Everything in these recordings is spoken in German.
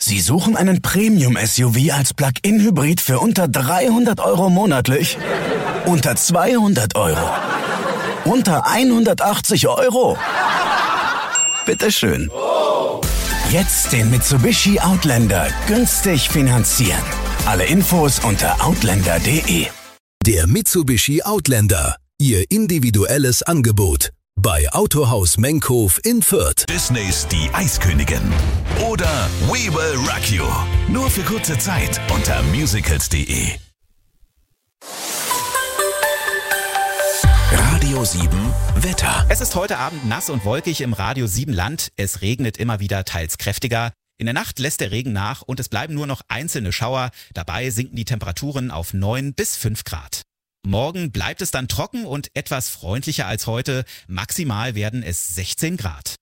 Sie suchen einen Premium-SUV als Plug-in-Hybrid für unter 300 € monatlich? Unter 200 €? Unter 180 €? Bitteschön. Jetzt den Mitsubishi Outlander günstig finanzieren. Alle Infos unter outlander.de. Der Mitsubishi Outlander. Ihr individuelles Angebot. Bei Autohaus Menkhof in Fürth. Disneys Die Eiskönigin. Oder We Will Rock You. Nur für kurze Zeit unter musicals.de. Radio 7 Wetter. Es ist heute Abend nass und wolkig im Radio 7 Land. Es regnet immer wieder teils kräftiger. In der Nacht lässt der Regen nach und es bleiben nur noch einzelne Schauer. Dabei sinken die Temperaturen auf 9 bis 5 Grad. Morgen bleibt es dann trocken und etwas freundlicher als heute. Maximal werden es 16 Grad.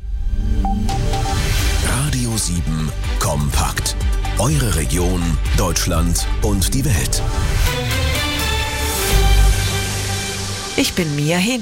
Radio 7 kompakt. Eure Region, Deutschland und die Welt. Ich bin Mia Hehn.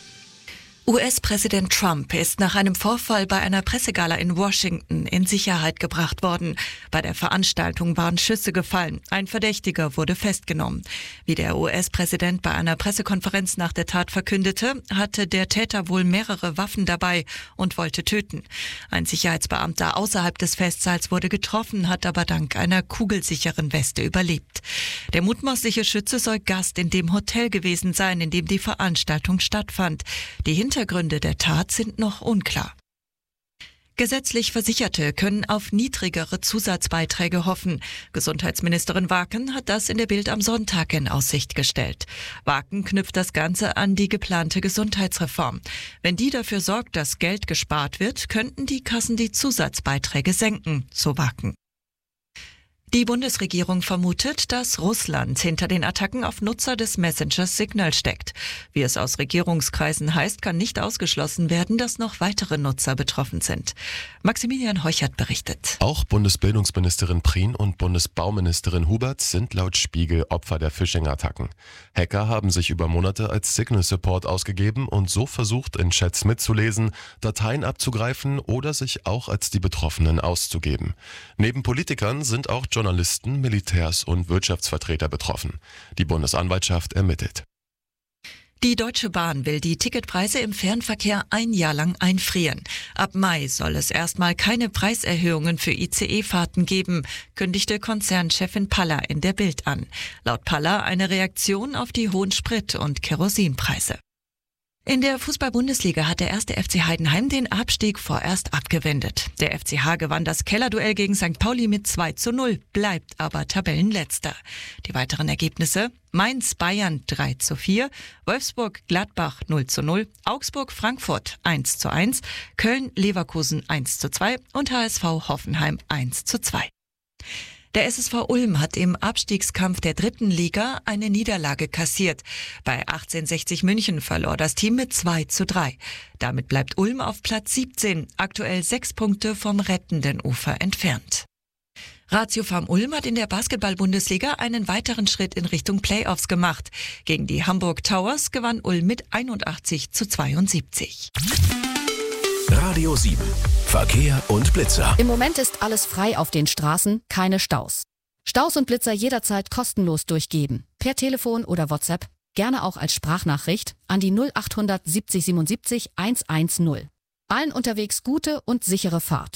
US-Präsident Trump ist nach einem Vorfall bei einer Pressegala in Washington in Sicherheit gebracht worden. Bei der Veranstaltung waren Schüsse gefallen. Ein Verdächtiger wurde festgenommen. Wie der US-Präsident bei einer Pressekonferenz nach der Tat verkündete, hatte der Täter wohl mehrere Waffen dabei und wollte töten. Ein Sicherheitsbeamter außerhalb des Festsaals wurde getroffen, hat aber dank einer kugelsicheren Weste überlebt. Der mutmaßliche Schütze soll Gast in dem Hotel gewesen sein, in dem die Veranstaltung stattfand. Die Hintergründe der Tat sind noch unklar. Gesetzlich Versicherte können auf niedrigere Zusatzbeiträge hoffen. Gesundheitsministerin Waken hat das in der Bild am Sonntag in Aussicht gestellt. Waken knüpft das Ganze an die geplante Gesundheitsreform. Wenn die dafür sorgt, dass Geld gespart wird, könnten die Kassen die Zusatzbeiträge senken, so Waken. Die Bundesregierung vermutet, dass Russland hinter den Attacken auf Nutzer des Messengers Signal steckt. Wie es aus Regierungskreisen heißt, kann nicht ausgeschlossen werden, dass noch weitere Nutzer betroffen sind. Maximilian Heuchert berichtet. Auch Bundesbildungsministerin Prien und Bundesbauministerin Hubert sind laut Spiegel Opfer der Phishing-Attacken. Hacker haben sich über Monate als Signal-Support ausgegeben und so versucht, in Chats mitzulesen, Dateien abzugreifen oder sich auch als die Betroffenen auszugeben. Neben Politikern sind auch Journalisten, Militärs und Wirtschaftsvertreter betroffen. Die Bundesanwaltschaft ermittelt. Die Deutsche Bahn will die Ticketpreise im Fernverkehr ein Jahr lang einfrieren. Ab Mai soll es erstmal keine Preiserhöhungen für ICE-Fahrten geben, kündigte Konzernchefin Paller in der Bild an. Laut Paller eine Reaktion auf die hohen Sprit- und Kerosinpreise. In der Fußball-Bundesliga hat der 1. FC Heidenheim den Abstieg vorerst abgewendet. Der FCH gewann das Kellerduell gegen St. Pauli mit 2:0, bleibt aber Tabellenletzter. Die weiteren Ergebnisse: Mainz-Bayern 3:4, Wolfsburg-Gladbach 0:0, Augsburg-Frankfurt 1:1, Köln-Leverkusen 1:2 und HSV-Hoffenheim 1:2. Der SSV Ulm hat im Abstiegskampf der 3. Liga eine Niederlage kassiert. Bei 1860 München verlor das Team mit 2:3. Damit bleibt Ulm auf Platz 17, aktuell 6 Punkte vom rettenden Ufer entfernt. Ratio Farm Ulm hat in der Basketball-Bundesliga einen weiteren Schritt in Richtung Playoffs gemacht. Gegen die Hamburg Towers gewann Ulm mit 81:72. Radio 7 Verkehr und Blitzer. Im Moment ist alles frei auf den Straßen, keine Staus. Staus und Blitzer jederzeit kostenlos durchgeben. Per Telefon oder WhatsApp, gerne auch als Sprachnachricht an die 0800 70 77 110. Allen unterwegs gute und sichere Fahrt.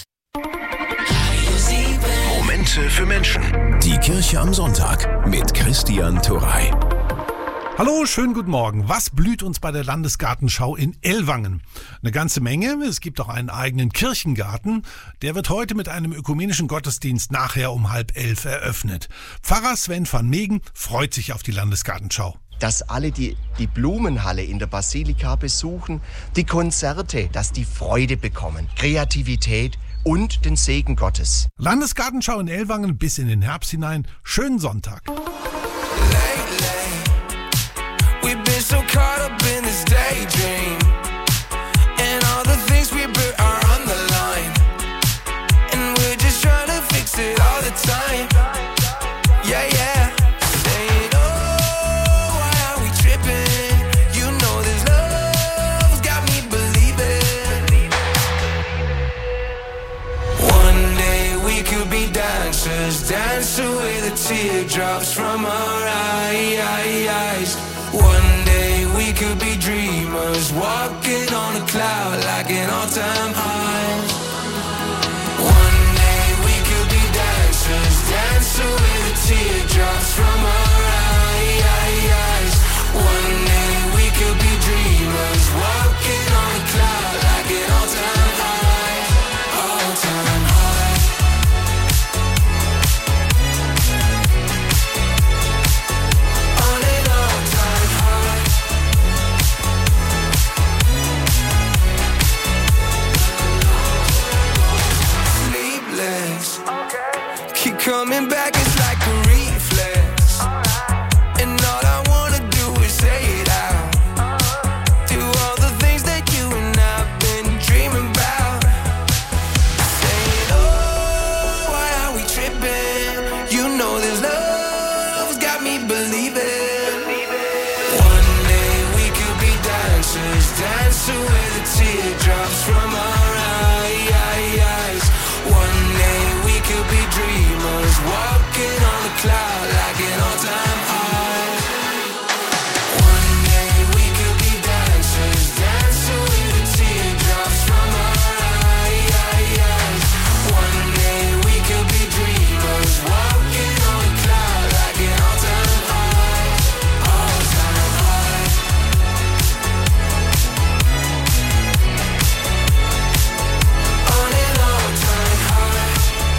Momente für Menschen. Die Kirche am Sonntag mit Christian Turrey. Hallo, schönen guten Morgen. Was blüht uns bei der Landesgartenschau in Ellwangen? Eine ganze Menge. Es gibt auch einen eigenen Kirchengarten. Der wird heute mit einem ökumenischen Gottesdienst nachher um 10:30 eröffnet. Pfarrer Sven van Meegen freut sich auf die Landesgartenschau. Dass alle die Blumenhalle in der Basilika besuchen, die Konzerte, dass die Freude bekommen, Kreativität und den Segen Gottes. Landesgartenschau in Ellwangen bis in den Herbst hinein. Schönen Sonntag. We've been so caught up in this daydream, and all the things we built are on the line, and we're just trying to fix it all the time. Yeah, yeah. Saying, oh, why are we tripping? You know this love's got me believing. One day we could be dancers dance away the teardrops from our eyes. One day we could be dreamers, walking on a cloud like an all-time high. One day we could be dancers, dance away the teardrops from our eyes. One day we could be dreamers, walking on a cloud like an all-time high, all-time high. On an all-time high. Sleepless, keep coming back, it's like a reflex. And all I wanna do is say it out. Do all the things that you and I've been dreaming about. Saying, oh, why are we tripping? You know this love's got me believing. One day we could be dancers, dance away the teardrops from our eyes. One day we could be dreamers, walking on a cloud like an all-time high. One day we could be dancers, dance away the teardrops from our eyes. One day we could be dreamers, walking on a cloud like an all-time high, all-time high. On an all-time high.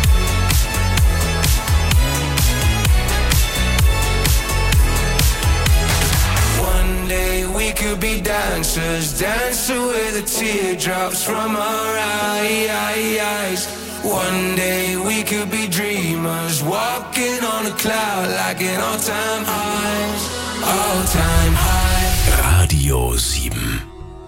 One day we could be dancers, dance away the teardrops from our eyes. One day we could be dreamers, walking on a cloud like an all-time high, all-time high. Radio 7.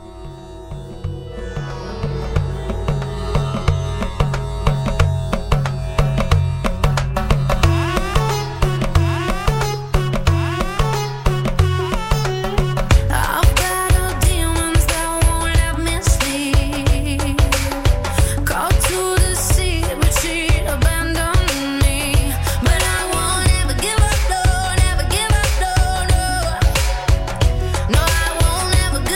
I've got all demons that won't let me sleep. Called to the sea, but she'd abandoned me. But I won't ever give up, no, never give up, no, no. No, I won't ever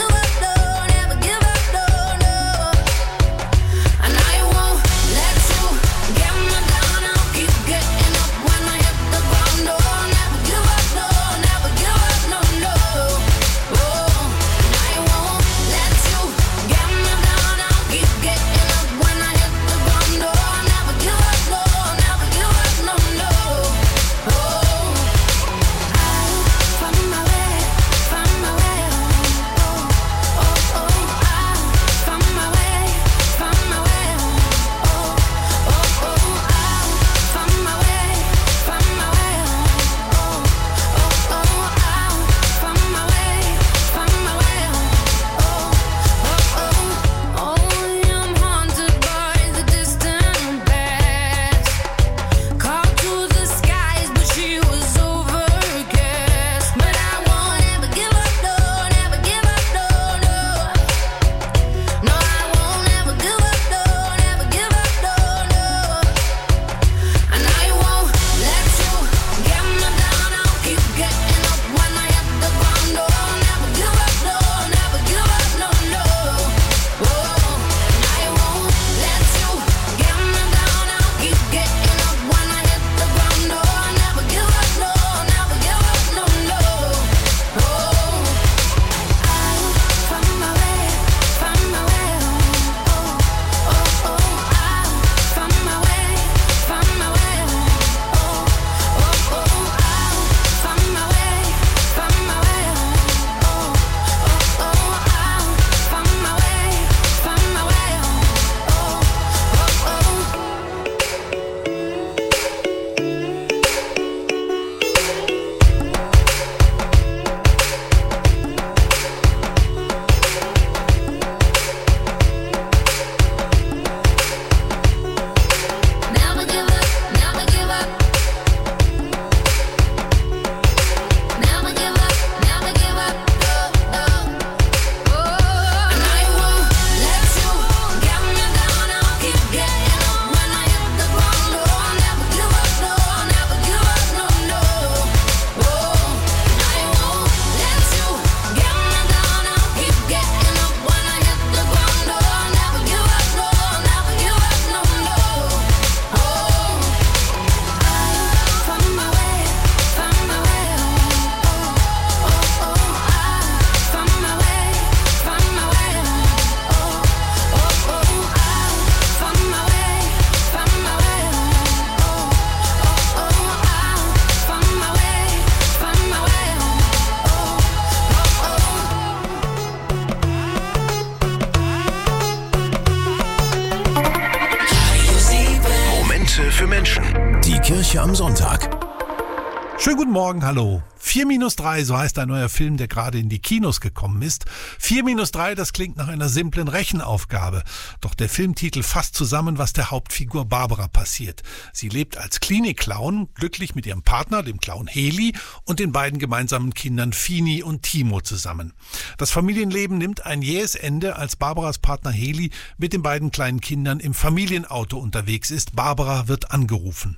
Menschen. Die Kirche am Sonntag. Schönen guten Morgen, hallo. 4-3, so heißt ein neuer Film, der gerade in die Kinos gekommen ist. 4-3, das klingt nach einer simplen Rechenaufgabe. Doch der Filmtitel fasst zusammen, was der Hauptfigur Barbara passiert. Sie lebt als Klinik-Clown, glücklich mit ihrem Partner, dem Clown Heli, und den beiden gemeinsamen Kindern Fini und Timo zusammen. Das Familienleben nimmt ein jähes Ende, als Barbaras Partner Heli mit den beiden kleinen Kindern im Familienauto unterwegs ist. Barbara wird angerufen.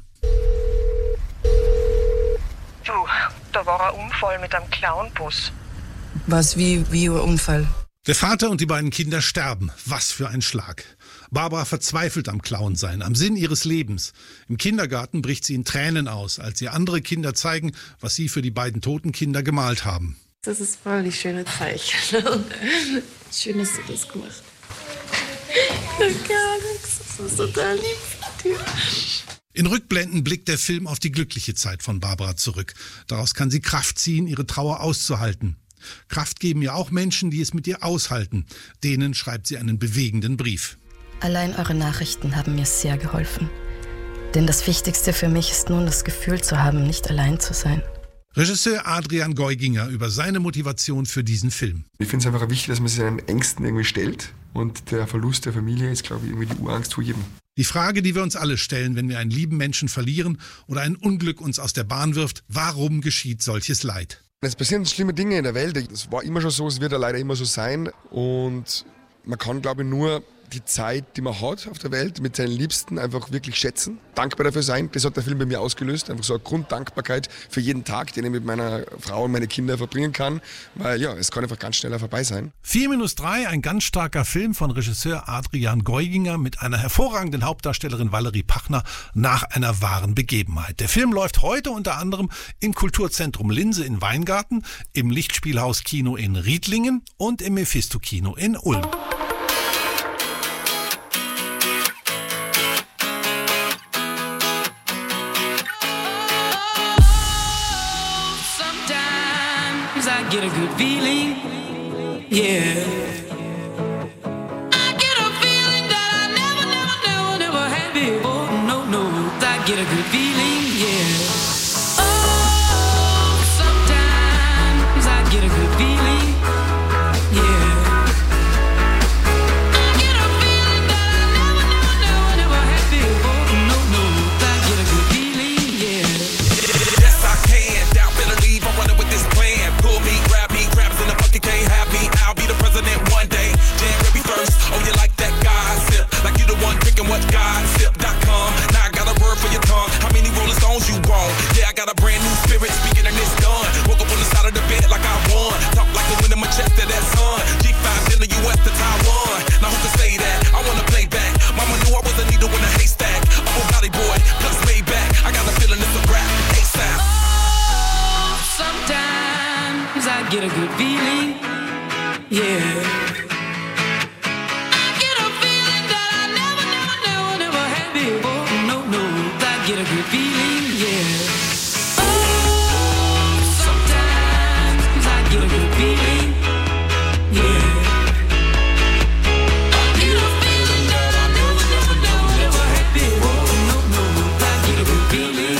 Du, da war ein Unfall mit einem Clownbus. Was, wie ein Unfall? Der Vater und die beiden Kinder sterben. Was für ein Schlag. Barbara verzweifelt am Clownsein, am Sinn ihres Lebens. Im Kindergarten bricht sie in Tränen aus, als ihr andere Kinder zeigen, was sie für die beiden toten Kinder gemalt haben. Das ist voll die schöne Zeichen. Schön, dass du das gemacht hast. Gar nichts. Das ist total lieb von dir. In Rückblenden blickt der Film auf die glückliche Zeit von Barbara zurück. Daraus kann sie Kraft ziehen, ihre Trauer auszuhalten. Kraft geben ja auch Menschen, die es mit ihr aushalten. Denen schreibt sie einen bewegenden Brief. Allein eure Nachrichten haben mir sehr geholfen. Denn das Wichtigste für mich ist nun, das Gefühl zu haben, nicht allein zu sein. Regisseur Adrian Geuginger über seine Motivation für diesen Film. Ich finde es einfach wichtig, dass man sich seinen Ängsten irgendwie stellt. Und der Verlust der Familie ist, glaube ich, irgendwie die Urangst vor jedem. Die Frage, die wir uns alle stellen, wenn wir einen lieben Menschen verlieren oder ein Unglück uns aus der Bahn wirft: Warum geschieht solches Leid? Es passieren schlimme Dinge in der Welt. Es war immer schon so, es wird ja leider immer so sein. Und man kann, glaube ich, nur die Zeit, die man hat auf der Welt, mit seinen Liebsten einfach wirklich schätzen. Dankbar dafür sein. Das hat der Film bei mir ausgelöst. Einfach so eine Grunddankbarkeit für jeden Tag, den ich mit meiner Frau und meinen Kindern verbringen kann. Weil ja, es kann einfach ganz schneller vorbei sein. 4-3, ein ganz starker Film von Regisseur Adrian Geuginger mit einer hervorragenden Hauptdarstellerin Valerie Pachner nach einer wahren Begebenheit. Der Film läuft heute unter anderem im Kulturzentrum Linse in Weingarten, im Lichtspielhaus Kino in Riedlingen und im Mephisto Kino in Ulm. I get a good feeling, yeah. I get a feeling that I never had before. No, I get a good feeling, yeah. Oh, sometimes I get a good feeling, yeah. I get a feeling that I never had before. No, I get a good feeling, yeah. Yes, I can. Doubt, better leave. I'm running with this plan. Pull me, grab in the bucket, can't have me. I'll be the president one day. January 1st, oh, you like that gossip? Like you the one drinking what gossip.com. Now I got a word for your tongue. How many Rolling Stones you want? Yeah, I got a brand new spirit speaking and it's done. Woke up on the side of the bed like I won. Talk like the wind in my chest to that sun. G5 in the US to Taiwan. Now who can say that? I wanna play back. Mama knew I was a needle in a haystack. I'm a body boy, plus Maybach. I got a feeling it's a rap. ASAP. Oh, sometimes I get a good feeling, yeah. I get a feeling that I never had before. No, I get a good feeling, yeah. Oh, sometimes I get a good feeling, yeah. I get a feeling that I never had before. No, I get a good feeling.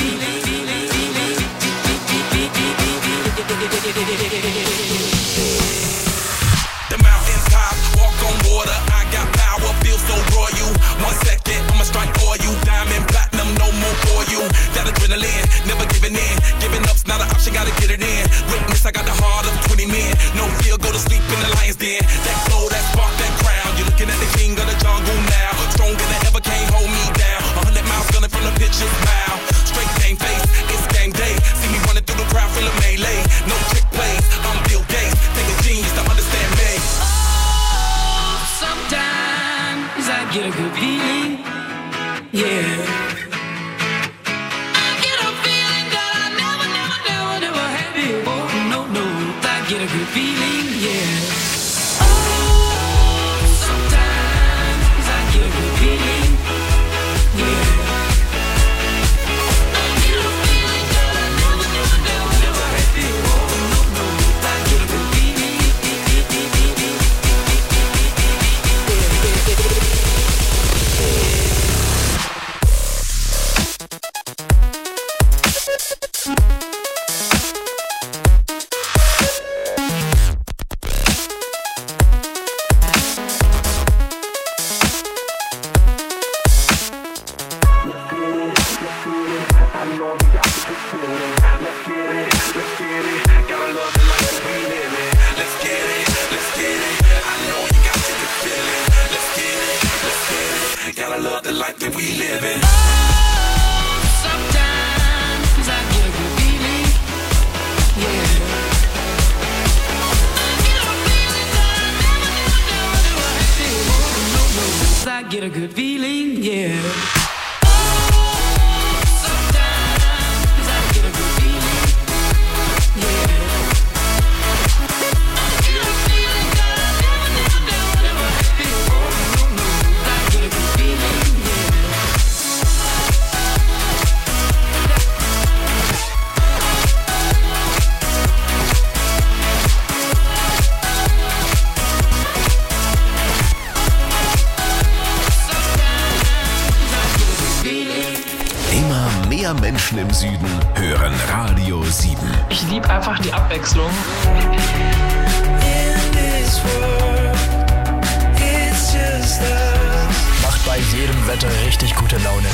The mountains top, walk on water. I got power, feel so royal. 1 second, I'ma strike for you. Diamond, platinum, no more for you. That adrenaline, never giving in. Giving up's not an option, gotta get it in. Witness, I got the heart of 20 men. No fear, go to sleep in the lion's den. That glow, that spark, that crown. You're looking at the king of the jungle now. Stronger than ever, can't hold me down. 100 miles gunning from the pitcher's mouth. Straight game face, it's game day. See me running through the crowd, full of melee. No trick plays, I'm Bill Gates. Take a genius to understand me. Oh, sometimes I get a good feeling, yeah. I get a feeling that I never had before. No, I get a good feeling, yeah. Gotta love the life that we live in. Sometimes I get a good feeling, yeah. I get a good feeling, yeah. Sometimes I get a good feeling, yeah. I get a feeling that I never feel. I get a good feeling, yeah. Immer mehr Menschen im Süden hören Radio 7. Ich liebe einfach die Abwechslung. Macht bei jedem Wetter richtig gute Laune.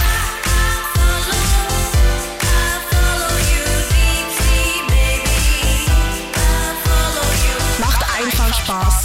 Macht einfach Spaß.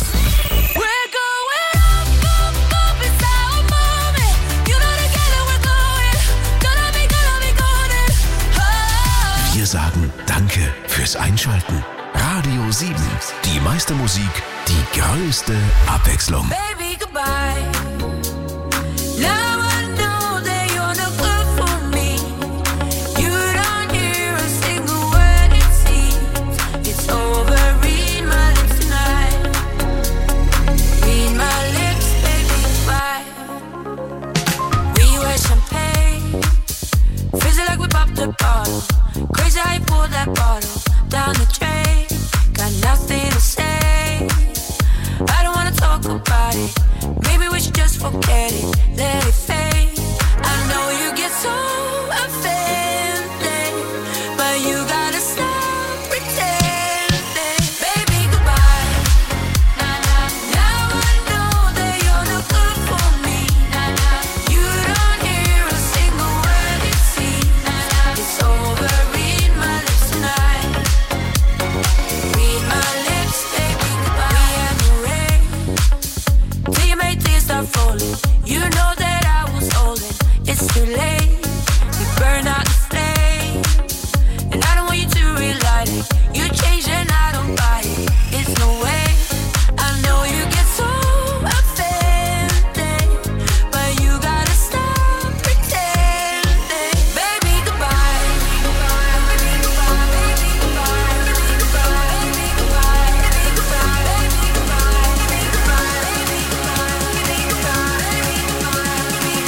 Wir sagen Danke fürs Einschalten. Radio 7, die meiste Musik, die größte Abwechslung. Baby, goodbye. Now I know that you're not good for me. You don't hear a single word it seems. It's over, read my lips tonight. Read my lips, baby, goodbye. We wear champagne, fizzy like we popped a bottle. Crazy how you pulled that bottle down the drain. Got nothing to say. I don't wanna talk about it. Maybe we should just forget it. Let it fade. I know you get so offended, but you gotta stop pretending. Baby, goodbye. Now I know that you're not good for me. You don't hear a single word it seems. It's over, read my lips tonight. Read my lips, baby, goodbye. We had no rain till you made things start falling. You know that I was holding. It's too late. You burned out the flame, and I don't want you to relight it. You changed and I don't buy it. It's no way. I know you get so offended, but you gotta stop pretending. Baby, goodbye. Baby, goodbye. Baby, goodbye. Baby, goodbye. Baby, goodbye. Baby, goodbye. Baby, goodbye. Baby, goodbye. Baby, goodbye. Baby, goodbye. Baby, goodbye. Baby,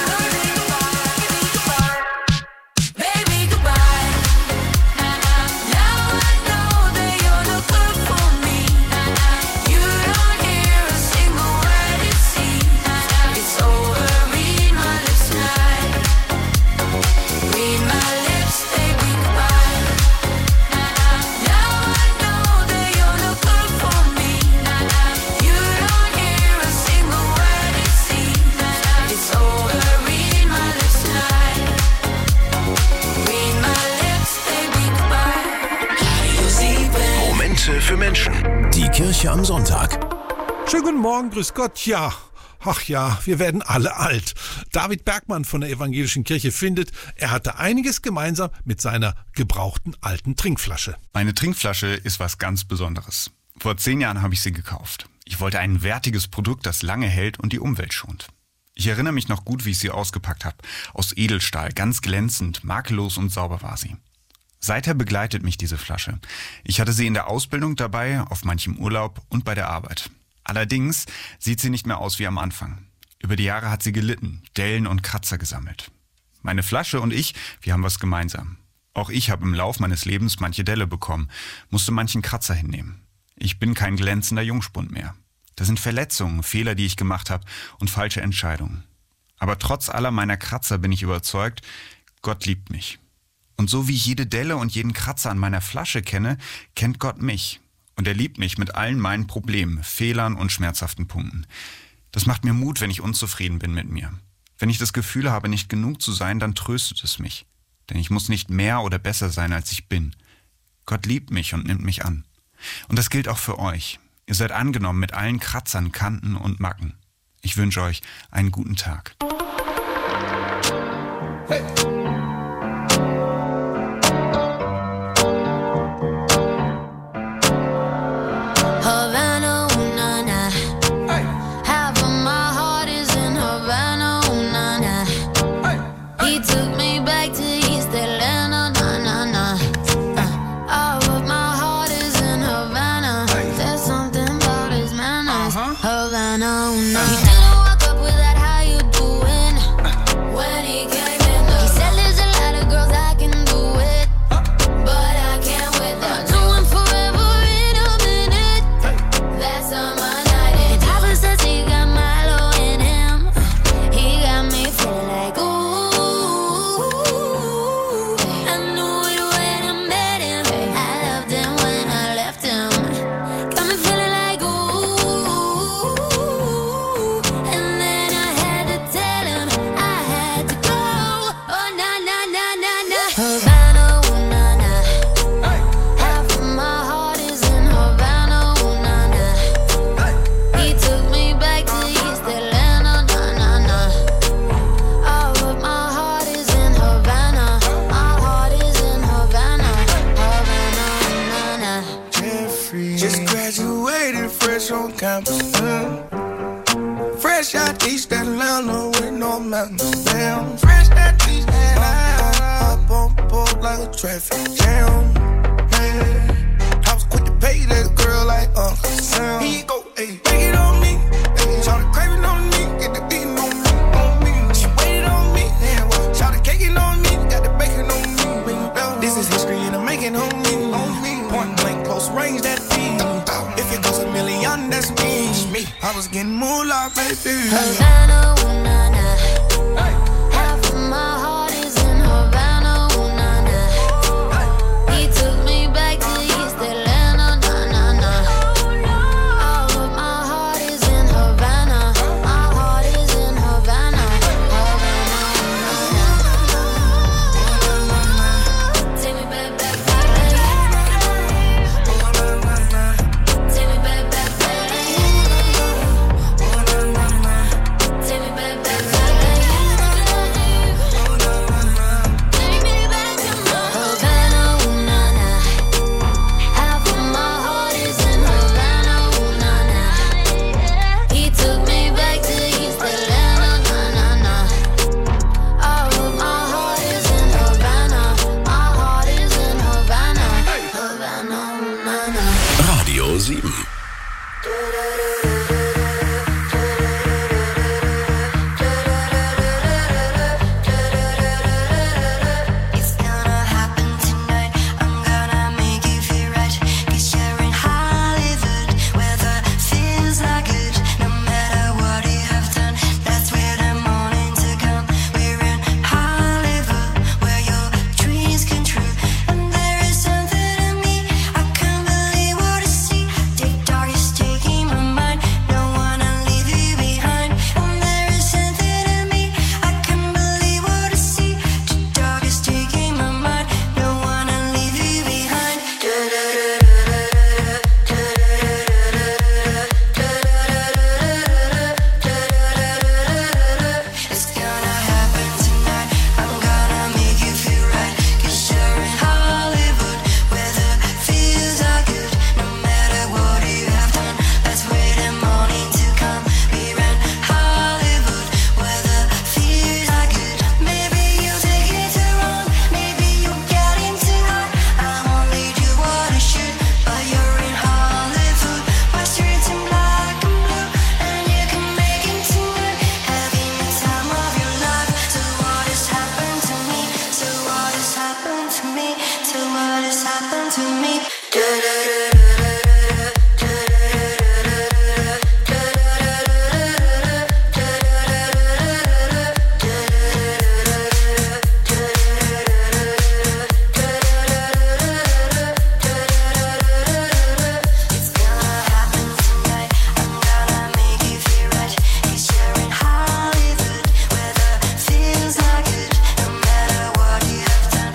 goodbye. Baby, goodbye. Now I know that you're not good for me. You don't hear a single word it seems. It's over, read my lips tonight. Read my lips, baby, goodbye. Now I know that you're not good for me. You don't hear a single word it seems. It's over, read my lips tonight. Read my lips, baby, goodbye. Momente für Menschen. Die Kirche am Sonntag. Schönen guten Morgen, grüß Gott, ja. Ach ja, wir werden alle alt. David Bergmann von der Evangelischen Kirche findet, er hatte einiges gemeinsam mit seiner gebrauchten alten Trinkflasche. Meine Trinkflasche ist was ganz Besonderes. Vor 10 Jahren habe ich sie gekauft. Ich wollte ein wertiges Produkt, das lange hält und die Umwelt schont. Ich erinnere mich noch gut, wie ich sie ausgepackt habe. Aus Edelstahl, ganz glänzend, makellos und sauber war sie. Seither begleitet mich diese Flasche. Ich hatte sie in der Ausbildung dabei, auf manchem Urlaub und bei der Arbeit. Allerdings sieht sie nicht mehr aus wie am Anfang. Über die Jahre hat sie gelitten, Dellen und Kratzer gesammelt. Meine Flasche und ich, wir haben was gemeinsam. Auch ich habe im Lauf meines Lebens manche Delle bekommen, musste manchen Kratzer hinnehmen. Ich bin kein glänzender Jungspund mehr. Das sind Verletzungen, Fehler, die ich gemacht habe und falsche Entscheidungen. Aber trotz aller meiner Kratzer bin ich überzeugt, Gott liebt mich. Und so wie ich jede Delle und jeden Kratzer an meiner Flasche kenne, kennt Gott mich. Und er liebt mich mit allen meinen Problemen, Fehlern und schmerzhaften Punkten. Das macht mir Mut, wenn ich unzufrieden bin mit mir. Wenn ich das Gefühl habe, nicht genug zu sein, dann tröstet es mich. Denn ich muss nicht mehr oder besser sein, als ich bin. Gott liebt mich und nimmt mich an. Und das gilt auch für euch. Ihr seid angenommen mit allen Kratzern, Kanten und Macken. Ich wünsche euch einen guten Tag. Hey. Havana, ooh, na, na. Half of my heart is in Havana, ooh, na, na. He took me back to East Atlanta, na, na, na. All of my heart is in Havana. There's something about his manners. Havana, ooh, na. He didn't walk up with that, how you doing? When he came in, he said there's a lot of girls I can do it, but I can't with them. Do him forever in a minute. That's on my night. And Papa says he got Milo in him. He got me feeling like ooh. I knew it when I met him. I loved him when I left him. Got me feeling like ooh. And then I had to tell him I had to go. Oh na na na na na. Havana, ooh, na na. Half of my heart is in Havana, ooh, na na. He took me back to East Atlanta, na na na. All of my heart is in Havana. My heart is in Havana, Havana, na na. Jeffrey just graduated fresh on campus. Fresh out East Atlanta with no mountains down. Fresh out East Atlanta, up on board like a traffic jam. Man, I was quick to pay that girl like Uncle Sam. Here you go, ayy, take it on me. Shout the craving on me, get the beating on me, on me. She waited on me, shout the caking on me, got the bacon on me. This is history and I'm making on me, on me. Point blank, close range, that beat. If it goes a million, that's me. I was getting moolah, baby. Havana, ooh, na na. Half of my heart is in Havana, ooh, na na. He took me back to East Atlanta, na na na. All of my heart is in Havana. My heart is in Havana, Havana, na na. Take me back, back, back. Take me back, back, back. Take me back, back, back. Take me back to my Havana, ooh, na na. Half of my heart is in Havana, ooh, na na. He took me back to East Atlanta, na na na. All of my heart is in Havana. My heart is in Havana, Havana, ooh, na na. Radio 7. It's gonna happen tonight. I'm gonna make you feel right. 'Cause you're in Hollywood, where the feels are good. No matter what you have done, that's where the morning to come. We're in Hollywood, where your dreams come true. And there is something in me, I can't believe what I see. Deep dark is taking my mind. Don't wanna leave you behind. And there is something in me, I can't believe what I see. Deep dark is taking my mind. Don't wanna leave you behind. It's gonna happen tonight. I'm gonna make you feel right. 'Cause you're in Hollywood, where the feels are good. No matter what you have done, let's wait the morning to come. We're in Hollywood, where the feels are good. Maybe you take it too wrong, maybe you get into hard. I won't lead you what I should, but you're in Hollywood. My streets in black and blue, and you can make it tonight. Having the time of your life. So what has happened to me? So what has happened to me? So what has happened to me? It's gonna happen tonight. I'm gonna make you feel right. 'Cause you're in Hollywood, where the feels are good. No matter what you have done.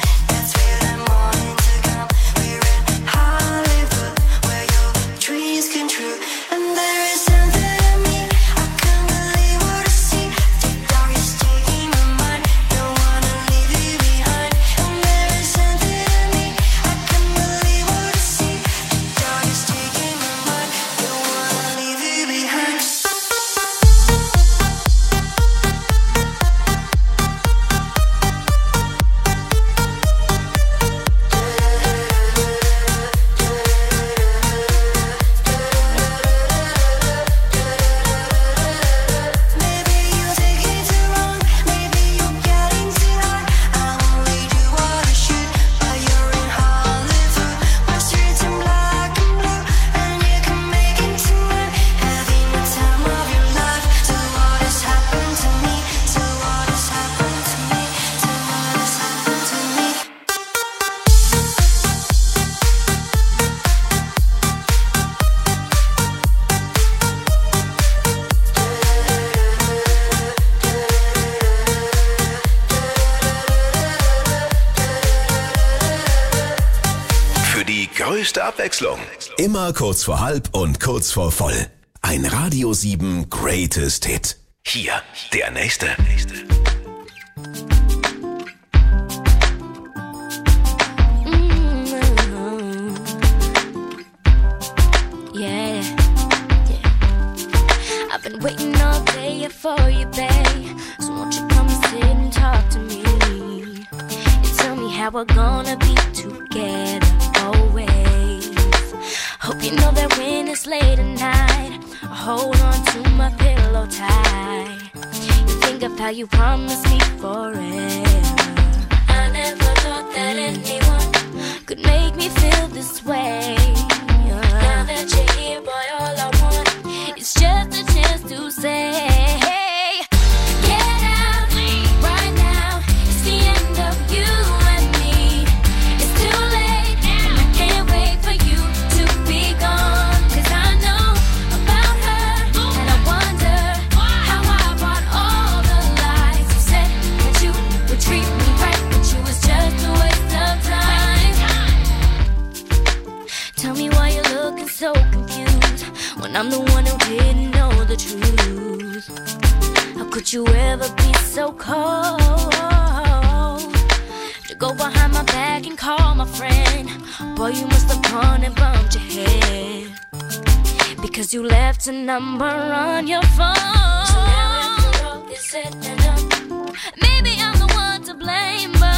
größte Abwechslung. Immer kurz vor halb und kurz vor voll. Ein Radio 7 Greatest Hit. Hier, der nächste. I've been waiting all day for you, babe. So won't you come and sit and talk to me? And tell me how we're gonna be together always. Hope you know that when it's late at night, I hold on to my pillow tight. You think of how you promised me forever. I never thought that anyone could make me feel this way. Now that you're here, boy, all I want is just a chance to say, hey, get out right now. It's the end of you and me. It's too late, and I can't wait for you to be gone. 'Cause I know about her, and I wonder how I brought all the lies. You said that you would treat me right, but you was just a waste of time. Tell me why you're looking so confused when I'm the one who didn't know the truth. How could you ever be so cold to go behind my back and call my friend? Boy, you must have gone and bumped your head because you left a number on your phone. So now after all is said and done, maybe I'm the one to blame, but